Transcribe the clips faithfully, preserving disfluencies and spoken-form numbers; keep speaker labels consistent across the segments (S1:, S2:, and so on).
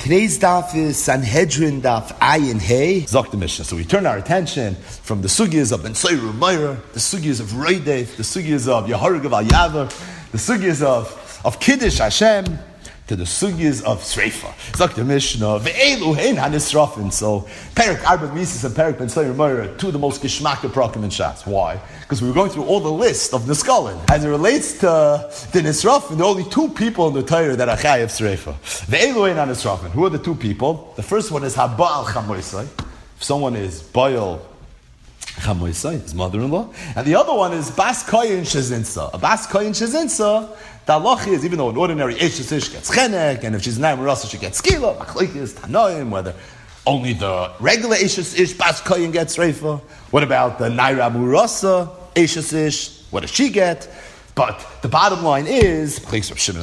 S1: Today's daf is Sanhedrin daf Ayin Hey. Zok the Mishnah. So we turn our attention from the sugyas of Ben Soiru Meira, the sugyas of Reidef, the sugyas of Yeharagav Al Yavar, the sugyas of, of Kiddush Hashem, to the sugyas of Sreifa. Zok the Mishnah. Ve'elu hein hanisrafin. So Perik Arba Mises and Perik Ben Soiru Meira, two of the most geshmaka prakim in Shas. Why? Because we were going through all the list of Niskalin. As it relates to the Nisrafin, there are only two people in the Torah that are Chayav Sreifa. Ve'elu hein hanisrafin. Who are the two people? The first one is Haba'al Chamoisai. If someone is Baal Chamoisai, his mother-in-law. And the other one is Bas Koyin Shezinsa. A Bas Koyin Shezinsa, the halacha is, even though an ordinary Eishes Ish gets Chenek, and if she's Naim Rasa, she gets Skila, Machlekes, Tanoim, whether only the regular Eishes Ish, Bas Koyin gets Reifa. What about the Naira Murasa, Eishes Ish? What does she get? But the bottom line is, but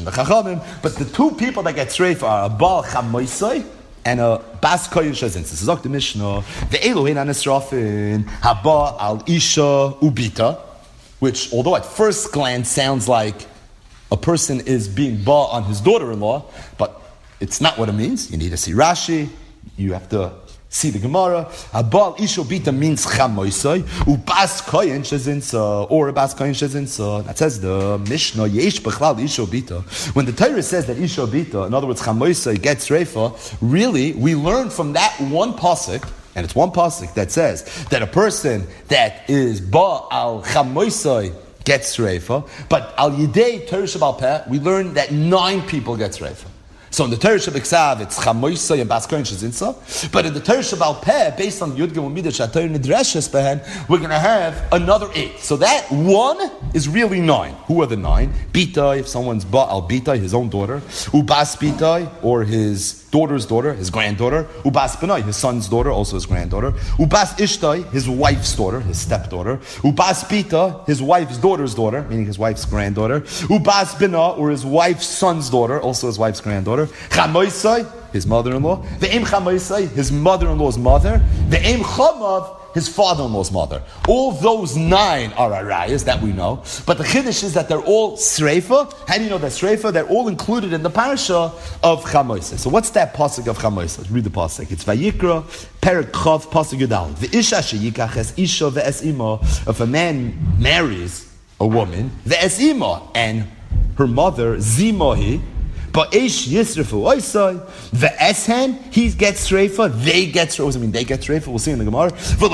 S1: the two people that get Reifa are a Baal Chamoisai and a Bas Koyin Shezin. This is the Mishnah. The Elohim Anisrafin Haba Al Isha Ubita, which, although at first glance sounds like a person is being ba on his daughter-in-law, but it's not what it means. You need to see Rashi. You have to see the Gemara. Haba Al Isha Ubita means Chamoisai. Ubas Koyin Shezinsa, or Bas Koyin Shezinsa. That says the Mishnah, Yesh Bechlal Isha Ubita. When the Torah says that Isha Ubita, in other words, Chamoisai gets Reifa, really, we learn from that one pasuk, and it's one pasuk that says that a person that is Ba Al Chamoisai gets Reifa, but Al Yidei Torah Shabbal Peh, we learn that nine people gets Reifa. So in the Torah Shabbat it's Chamoisai and Bas Koyin Shezinsa. But in the Torah Shabbal Peh, based on Yud Gimel Midah Shatayr Nidreshes Behen, we're going to have another eight. So that one is really nine. Who are the nine? Bitai, if someone's Ba'al Bitai, his own daughter. Ubas Bitai, or his daughter's daughter, his granddaughter. Ubas Benai, his son's daughter, also his granddaughter. Ubas Ishtai, his wife's daughter, his stepdaughter. Ubas Bita, his wife's daughter's daughter, meaning his wife's granddaughter. Ubas Bina, or his wife's son's daughter, also his wife's granddaughter. Chamoisai, his mother-in-law. Ve'em Chamoisai, his mother-in-law's mother. Ve'em Chamav, his father-in-law's mother. All those nine are arayas that we know. But the chiddush is that they're all sreifa. How do you know they're sreifa? They're all included in the parasha of Chamoisai. So what's that pasuk of Chamoisai? Let's read the pasuk. It's Vayikra, Perek Chav, pasuk Yudal. Ve'isha sheyikach es isha ve'es ima. If a man marries a woman, ve'es ima, and her mother, zimahi, but Eish Yisrafu Oisai, the Eshen, he gets Reifa, they get Reifa. What does it mean they get Reifa? We'll see in the Gemara. So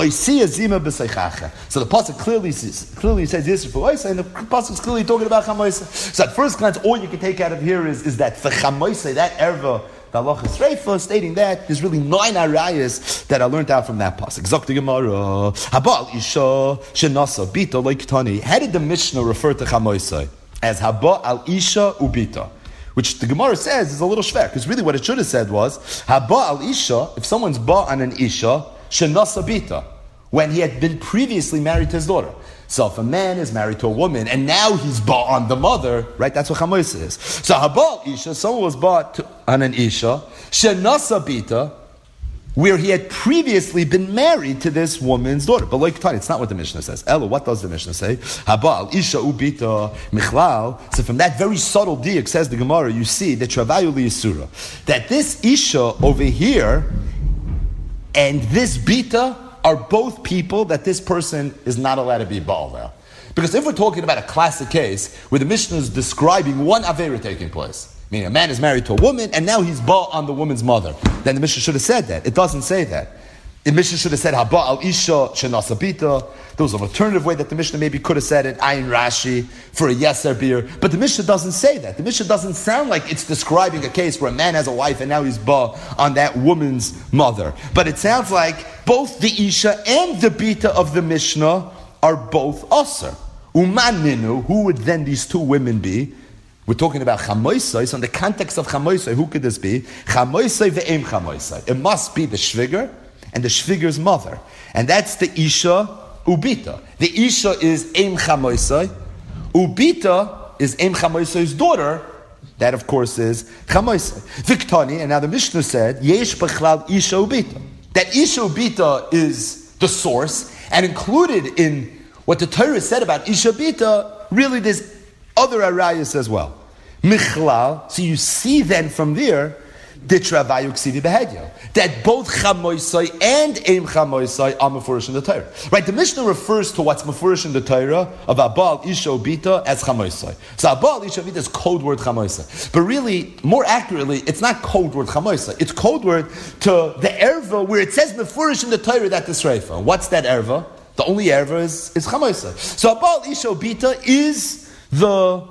S1: the pasuk clearly says, clearly says Yisrafu Oisai, and the pasuk is clearly talking about Chamoisai. So at first glance, all you can take out of here is, is that for Chamoisai, that erva, the halacha is Reifa, stating that there's really nine arayas that I learned out from that pasuk. Zok the Gemara, Habal Isha Shenasa Bita Leikitani. How did the Mishnah refer to Chamoisai? As Haba al Isha Ubita, which the Gemara says is a little shver, because really what it should have said was, Haba al Isha, if someone's ba on an Isha, Shenasa Bita, when he had been previously married to his daughter. So if a man is married to a woman, and now he's ba on the mother, right, that's what Chamois is. So Haba al Isha, someone was ba on an Isha, Shenasa Bita, where he had previously been married to this woman's daughter. But like it's not what the Mishnah says. Ella, what does the Mishnah say? Habal, Isha ubita, Michlal. So from that very subtle diak, says the Gemara, you see that Travayu li Yisura, that this Isha over here and this Bita are both people that this person is not allowed to be Baal now. Because if we're talking about a classic case where the Mishnah is describing one Avera taking place, meaning a man is married to a woman, and now he's ba on the woman's mother. Then the Mishnah should have said that. It doesn't say that. The Mishnah should have said, Haba al Isha Shenasa Bita. There was an alternative way that the Mishnah maybe could have said it, Ayin Rashi, for a Yeser beer. But the Mishnah doesn't say that. The Mishnah doesn't sound like it's describing a case where a man has a wife and now he's ba on that woman's mother. But it sounds like both the Isha and the Bita of the Mishnah are both Aser. Uman Ninu, who would then these two women be? We're talking about Chamoisai, so in the context of Chamoisai, who could this be? Chamoisai ve'em Chamoisai. It must be the Shviger and the Shviger's mother. And that's the Isha Ubita. The Isha is Em Chamoisai. Ubita is Em Chamoisai's daughter. That, of course, is Chamoisai. Viktani, and now the Mishnah said, Yesh Bechlal Isha Ubita. That Isha Ubita is the source, and included in what the Torah said about Isha Ubita, really there's other arayas as well. Michlal, so you see then from there that both chamoisai and aim chamoisai are mefurish in the Torah. Right? The Mishnah refers to what's mefurish in the Torah of Abal Isha Bita as chamoisai. So Abal Isha Bita is code word chamoisai. But really, more accurately, it's not code word chamoisai. It's code word to the erva where it says mefurish in the Torah that the sreifa. What's that erva? The only erva is, is chamoisai. So Abal Isha Bita is the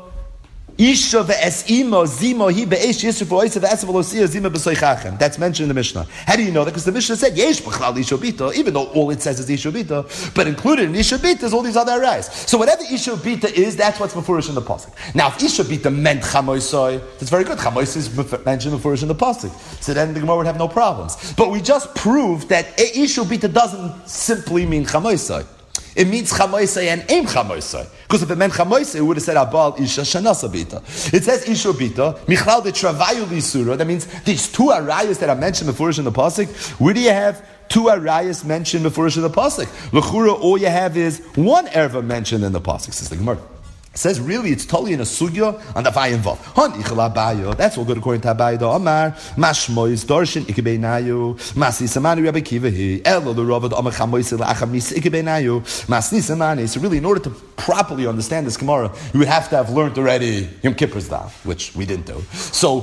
S1: Isha ve'es'ima zima hi be'esh yisruf v'oisa ve'esa v'losiyah zima b'soichachem. That's mentioned in the Mishnah. How do you know that? Because the Mishnah said yesh b'chlal Isha Bita, even though all it says is Isha Bita, but included in Isha Bita is all these other arayos. So whatever Isha Bita is, that's what's mefurish in the pasuk. Now, if Isha Bita meant chamoisai, that's very good. Chamoisai is mentioned mefurish in the pasuk, so then the Gemara would have no problems. But we just proved that Isha Bita doesn't simply mean chamoisai. It means chamoisai and aim chamoisai. Because if it meant chamoisai, it would have said Abal Isha Shanasa Bita. It says Isha Bita, Michlal de Travayu Lisura. That means these two arayas that are mentioned before in the pasuk. Where do you have two arayas mentioned before in the pasuk? L'chura, all you have is one erva mentioned in the pasuk. Says the Gemara. It says really it's totally in a sugya on the vayin vav. Han ichla bayo. That's all good according to Abaye. Amar mashmois darshan ikebeinayu masi samani Rabbi Kiva he elo the Ravad amar chamois la'achamis ikebeinayu masni samani. So really, in order to properly understand this Gemara, you would have to have learned already Yom Kippur's daf, which we didn't do. So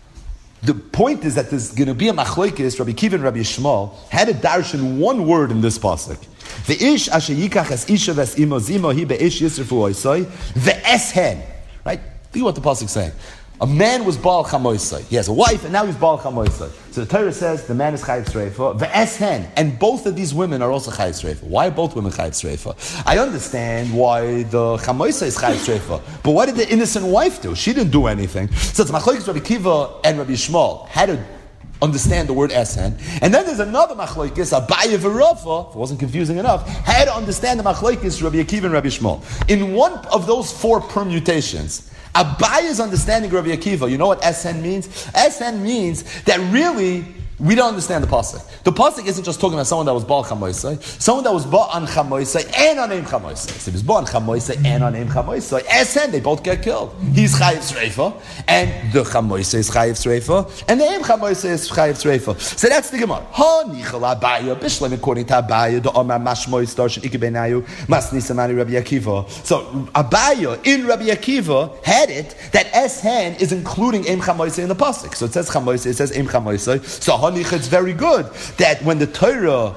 S1: the point is that there's going to be a machlokes. Rabbi Kiva and Rabbi Yishmael had a darshan one word in this pasuk. The ish asher yikach es isha ves imo zimo hi beish yisrefu oisai ve'eshen. Right? Think what the pasuk is saying. A man was Baal Chamoisai. He has a wife, and now he's Baal Chamoisai. So the Torah says the man is Chayiv Sreifa, ve'eshen, and both of these women are also Chayiv Sreifa. Why are both women Chayiv Sreifa? I understand why the Chamoisai is Chayiv Sreifa, but what did the innocent wife do? She didn't do anything. So it's Machlokes Rabbi Kiva and Rabbi Yishmael had to understand the word esen, and then there's another machlokes Abaye v'Rava. If it wasn't confusing enough, had to understand the machlokes Rabbi Akiva and Rabbi Yishmael. In one of those four permutations, Abaye's understanding Rabbi Akiva, you know what esen means? Esen means that really we don't understand the pasuk. The pasuk isn't just talking about someone that was Baal Chamoisai, someone that was Baal on Chamoisai and on Aim Chamoisai. So if he's Baal on Chamoisai and on Aim Chamoisai, Esen, they both get killed. He's Chayiv Sreifa, and the Chamoisai is Chayiv Sreifa, and the Aim Chamoisai is Chayiv Sreifa. So that's the Gemara. Ha nichal Abaye, Bishlam according to Abaye, the Omar Mashmois Darshan Ikebenayu, Masni Samani Rabbi Akiva. So Abaye in Rabbi Akiva had it that Esen is including Aim Chamoisai in the pasuk. So it says Chamoisai, it says Aim Chamoisai. So it's very good that when the Torah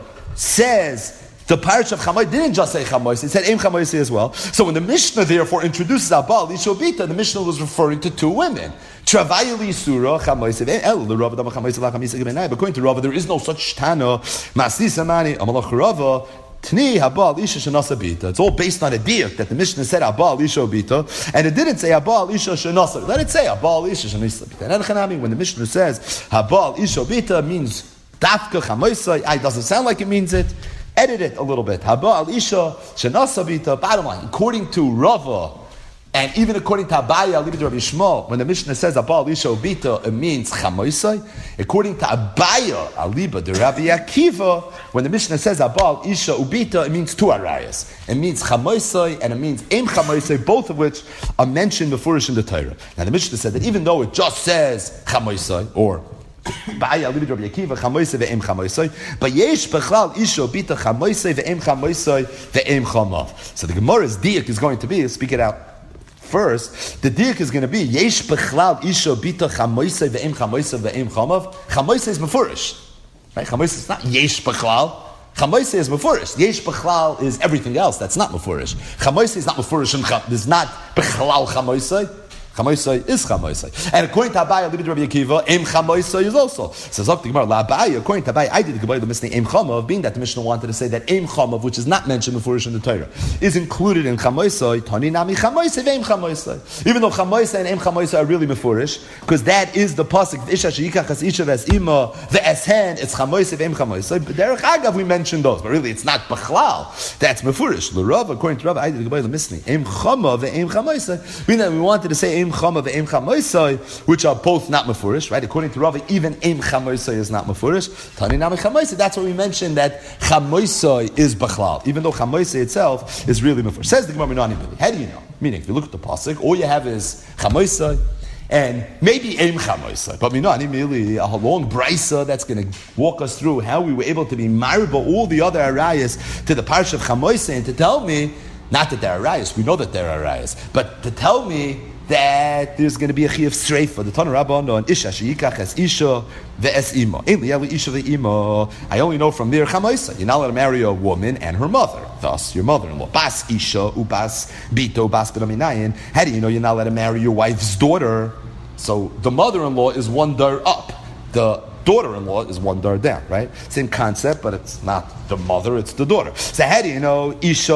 S1: says the parish of Chamois didn't just say Chamois, it said Aim Chamois as well. So when the Mishnah therefore introduces Abal Isha Bita, the Mishnah was referring to two women. Travayali Surah Chamois El the Rava Chamois But according to Rava, there is no such Tana Masni Samani Amalach Rava. Tni Habal Isha Shanasa Bita. It's all based on a diak that the Mishnah said Habal Isha Bita, and it didn't say Habal Isha Shanasa. Let it say Habal Isha Shanasa Bita. And when the Mishnah says Habal Isha Bita means Dafka Chamoisai, it doesn't sound like it means it. Edit it a little bit. Habal Isha Shanasa Bita. Bottom line, according to Rava, and even according to Abaye, I'll leave it to Rabbi Yishmael, when the Mishnah says Abal Isha Bita, it means Chamoisai. According to Abaye, I'll leave it to Rabbi Akiva, when the Mishnah says Abal Isha Ubita, it means two arayas. It means Chamoisai and it means Aim Chamoisai, both of which are mentioned before in the Torah. Now the Mishnah said that even though it just says Chamoisai, or Ba'ay I'll leave it to Rabbi Akiva, Chamoisai ve'Aim Chamoisai, but Yesh Bechlal Isha Bita Chamoisai ve'Aim Chamoisai ve'Aim Chamav. So the Gemara's diak is going to be, speak it out. First, the diak is going to be Yesh Bechlal Isha Bita Chamoisai ve'Aim Chamoisai ve'Aim Chamav. Chamoisai is Mefurish, right? Chamoisai is not Yesh Bechlal. Chamoisai is Mefurish. Yesh Bechlal is everything else. That's not Mefurish. Chamoisai is not Mefurish. There's not Bechlal Chamoisai. Chamoisai is Chamoisai. And according to Abaye, leave it to Rabbi Akiva, Aim Chamoisai is also. Says the Gemara, La Abaye, according to Abaye, I did the Gemara, the Mishnah Aim Chamav, being that the Mishnah wanted to say that Aim Chamav, which is not mentioned before in the Torah, is included in Chamoisai, Tani Nami Chamoisai, Aim Chamoisai. Even though Chamoisai and Aim Chamoisai are really Mefurish, because that is the pasuk, Isha Sheyikach as Isha as Ima, the Eshen, it's Chamoisai, Aim Chamoisai. But Derech Agav, we mentioned those, but really it's not Bechlal. That's Mefurish. The Rav, according to Rav, I did the Gemara, the Mishnah Aim Chamav, Aim Chamoisai. Being that we wanted to say Aim Chamav, Aim Chamoisai, which are both not mefurish, right? According to Rava, even Aim Chamoisai is not mefurish. Tani Nami Chamoisai. That's what we mentioned that Chamoisai is Bechlal, even though Chamoisai itself is really mefurish. Says the Gemara Minani Bili. How do you know? Meaning, if you look at the pasuk, all you have is Chamoisai And maybe Eim Chamoisai, but we know really a long brisa that's going to walk us through how we were able to be married all the other arayas to the parsha of Chamoisai, and to tell me, not that they're arayas, we know that they're arayas, but to tell me that there's going to be a chiyuv sreifa. The Tana Rabbah on Isha sheikach es Isha ve'es ima. Isha ve'ima. I only know from there Chamoisai. You're not allowed to marry a woman and her mother. Thus, your mother-in-law. Bas Isha ubas bito bas b'daminayin. How do you know you're not allowed to marry your wife's daughter? So the mother-in-law is one dar up. The daughter-in-law is one dar down, right? Same concept, but it's not the mother, it's the daughter. So how do you know Isha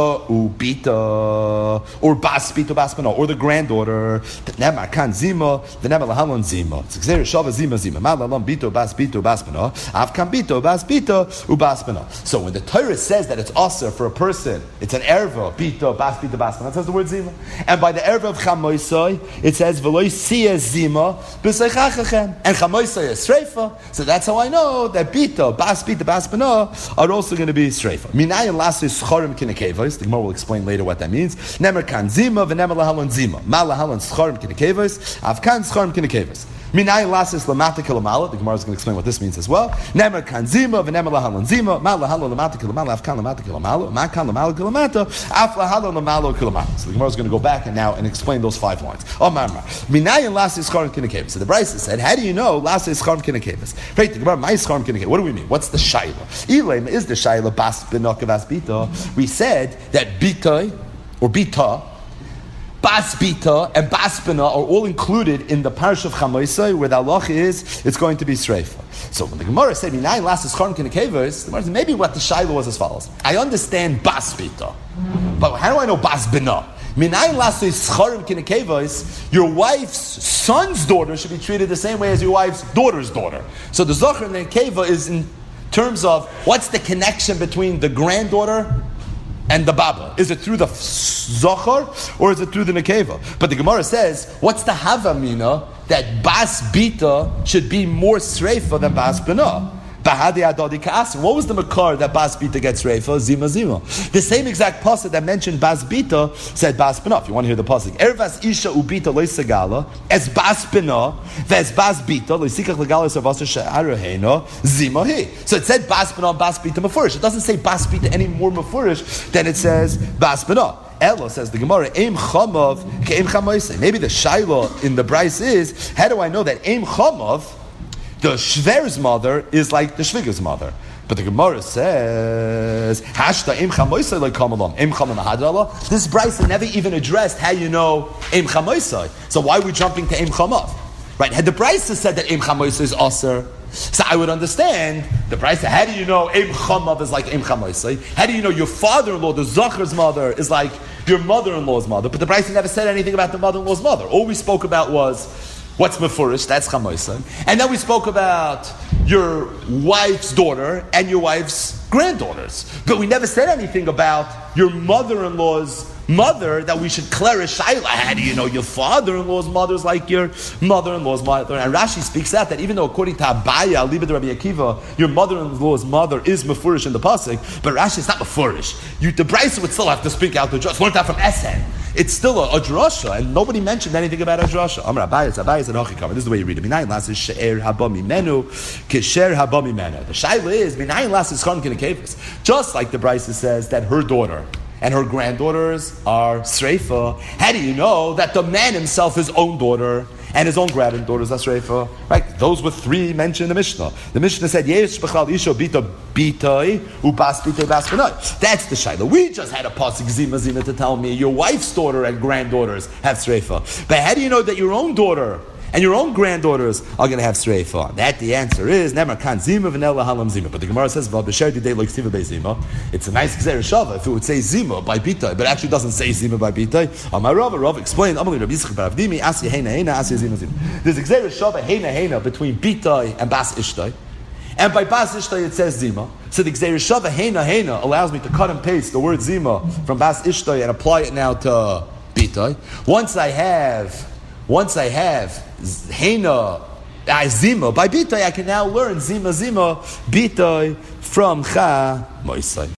S1: ubita or bas bito bas b'no or the granddaughter? Nemar kan zima, v'nemar lahalon zima. It's gzeir shava zima zima. Ma lahalon bito bas bito bas b'no. Av kan bito bas bito ubas b'no. So when the Torah says that it's aser for a person, it's an erva bito bas bito bas b'no. It says the word zima. And by the erva of chamoisai, it says v'loi siya zima b'seichachachem. And chamoisai is sreifa. So that's how I know that bito bas bito bas b'no are also going to be streifa. Minayin lasis schorim kinekevos. The Gemara will explain later what that means. Nemer kan zima v'nemer lahalon zima. Ma lahalon schorim kinekevos. Av kan schorim kinekevos. Minayin lasis lamata kilamala. The Gemara is going to explain what this means as well. Nemer kan zima v'nemer lahalon zima. Ma lahalon lamata kilamala. Av kan lamata kilamala. Ma kan lamala kilamata. Af lahalon lamalo kilamala. So the Gemara is going to go back and now and explain those five lines. Oh marmar. Minayin lasis schorim kinekevos. So the Brisa said, how do you know lasis schorim kinekevos? Right. The Gemara, my schorim kinekevos. What do we mean? What's the shaila? Ilaim is the shaila. Bas b'nokavas bita. We said that bita or bita, bas bita, and bas b'na are all included in the parish of Chamoisai, where the halach is it's going to be sreifa. So when the Gemara said minayin lasses chorim kinekevos, the Gemara said maybe what the shaila was as follows. I understand bas bita, but how do I know bas b'na? Minayin lasses chorim kinekevos. Your wife's son's daughter should be treated the same way as your wife's daughter's daughter. So the zachar and the nekeva is in terms of what's the connection between the granddaughter and the baba. Is it through the zachar or is it through the nekeva? But the Gemara says, what's the havamina that bas bita should be more sreifa than bas bina? What was the makar that bas bita gets reifa? Zima zima. The same exact pasuk that mentioned bas bita said bas bina. If you want to hear the pasuk, ervas isha ubita loisagala as bas bina, as bas bita loisikach legala savasa she'arahena zima he. So it said bas bina, bas bita mafurish. It doesn't say bas bita any more mafurish than it says bas bina. Elo says the Gemara, Eim chamav ke'eim chamoisei. Maybe the shaila in the Bryce is, how do I know that Eim chamav, the shver's mother, is like the shviga's mother? But the Gemara says, Hashta im chamoisai like kamalam, im chamam hadrala. This Bryce never even addressed how you know im chamoisai. So why are we jumping to im chamav? Right? Had the Bryce said that im chamoisai is aser, so I would understand the Bryce. How do you know im chamav is like im chamoisai? How do you know your father-in-law, the zachar's mother, is like your mother-in-law's mother? But the Bryce never said anything about the mother-in-law's mother. All we spoke about was what's mefurish, that's chamoisai. And then we spoke about your wife's daughter and your wife's granddaughters. But we never said anything about your mother-in-law's mother, that we should clarish. How do you know your father-in-law's mother is like your mother-in-law's mother? And Rashi speaks out that even though according to Abaya, Libed Rabbi Akiva, your mother-in-law's mother is mefurish in the pasuk, but Rashi is not mefurish. You, the Brisa would still have to speak out the drasha. Learned that from Esen. It's still a, a drasha, and nobody mentioned anything about a drasha. Amar Abayis, Abayis and Achikam. This is the way you read it. Minayin lasis she'er haba mimenu kisher haba mimenu. The shaila is minayin lasis chorim kinekevos. Just like the Brisa says that her daughter and her granddaughters are sreifa. How do you know that the man himself, his own daughter, and his own granddaughters are sreifa? Right? Those were three mentioned in the Mishnah. The Mishnah said, Yesh b'chal isha bita bitay ubas bitay bas b'nai. That's the shayla. We just had a pasuk zima zima to tell me your wife's daughter and granddaughters have sreifa. But how do you know that your own daughter and your own granddaughters are going to have sreifa? That the answer is nemer kan zima v'nela halam zima. But the Gemara says v'al b'sher didei like stiva zima. It's a nice gzeir shava if it would say zima by bitay, but it actually doesn't say zima by bitay. Amar Rav, Rav explained. Amali Rabbi Yitzchak bar Avdimi asya heina heina asya zima zima. There's a gzeir shava heina heina between bitay and bas ishtay, and by bas ishtay it says zima. So the gzeir shava heina heina allows me to cut and paste the word zima from bas ishtay and apply it now to bitay. Once I have. Once I have Heina Zima by Bitay, I can now learn Zima Zima Bitay from Cha Moisai.